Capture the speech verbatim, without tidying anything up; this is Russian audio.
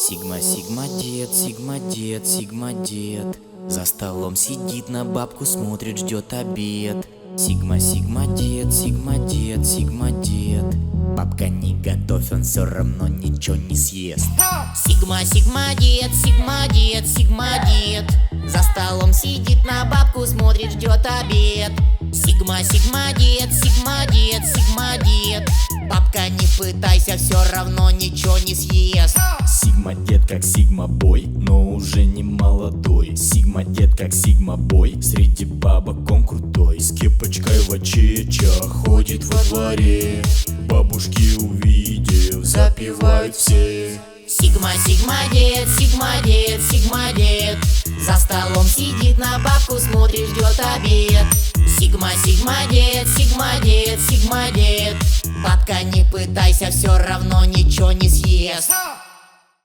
Сигма, сигма, дед, сигма, дед, сигма, дед. За столом сидит, на бабку смотрит, ждет обед. Сигма, сигма, дед, сигма, дед, сигма, дед. Бабка не готовь, он все равно ничего не съест. Сигма, сигма, дед, сигма, дед, сигма, дед. За столом сидит, на бабку смотрит, ждет обед. Сигма, сигма, дед, сигма, дед, сигма, дед. Бабка, не пытайся, все равно ничего не съест. Сигма дед как сигма бой, но уже не молодой. Сигма дед как сигма бой, среди бабок он крутой. С кепочкой в очечах ходит во дворе. Бабушки, увидев, запевают все. Сигма, сигма, дед, сигма, дед, сигма, дед. За столом сидит, на бабку смотрит, ждет обед. Сигма, сигма, дед, сигма, дед, сигма, дед. Бабка, не пытайся, все равно ничего не съест.